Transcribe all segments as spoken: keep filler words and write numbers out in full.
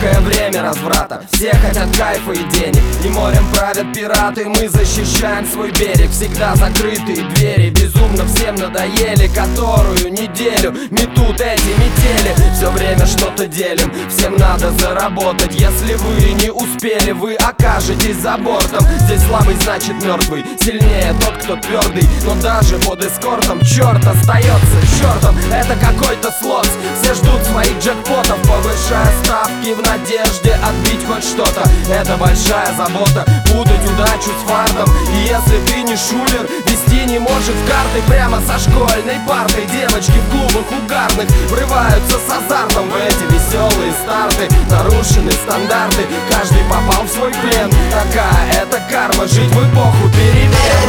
Нелегкое время разврата, все хотят кайфа и денег, и морем правят пираты, мы защищаем свой берег. Всегда закрытые двери, безумно всем надоели, которую неделю метут эти метели. Все время что-то делим, всем надо заработать. Если вы не успели, вы окажетесь за бортом. Здесь слабый значит мертвый, сильнее тот, кто твердый. Но даже под эскортом черт остается чертом. Это какой-то слот, все ждут своих джекпотов, повышая ставки в надежде отбить хоть что-то. Это большая забота, путать удачу с фартом. И если ты не шулер, вести не может в карты прямо со школьной партой. Девочки в клубах угарных врываются с азартом в эти веселые старты. Нарушены стандарты, каждый попал в свой плен. Такая это карма, жить в эпоху перемен.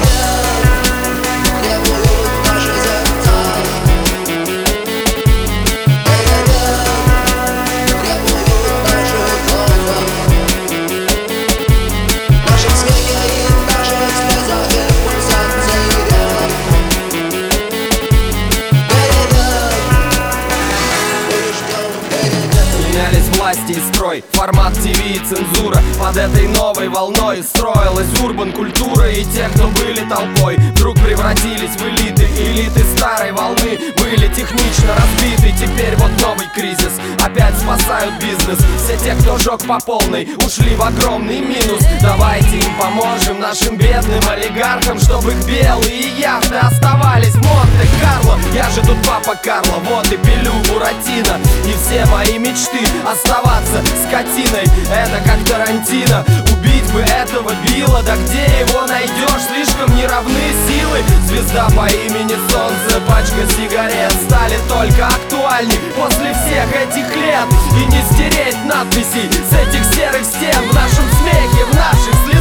Власти и строй, формат ТВ и цензура. Под этой новой волной строилась урбан-культура. И те, кто были толпой, вдруг превратились в элиты. Элиты старой волны были технично разбиты. Теперь вот новый кризис, опять спасают бизнес. Все те, кто жег по полной, ушли в огромный минус. Давайте им поможем, нашим бедным олигархам, чтобы их белые яхты оставались в Монте-Карло. Я же тут папа Карло, вот и пилю Буратино. И все мои мечты оставаться скотиной, это как Тарантино. Убить бы этого Билла, да где его найдешь? Слишком неравны силы. Звезда по имени Солнце, пачка сигарет стали только актуальней после всех этих лет. И не стереть надписей с этих серых стен в нашем смехе, в наших следах.